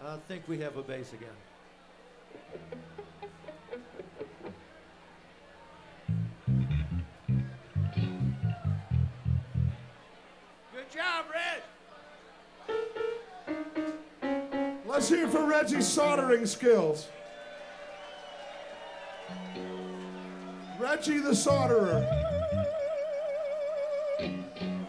I think we have a bass again. Good job, Reg! Let's hear for Reggie's soldering skills. Reggie the solderer.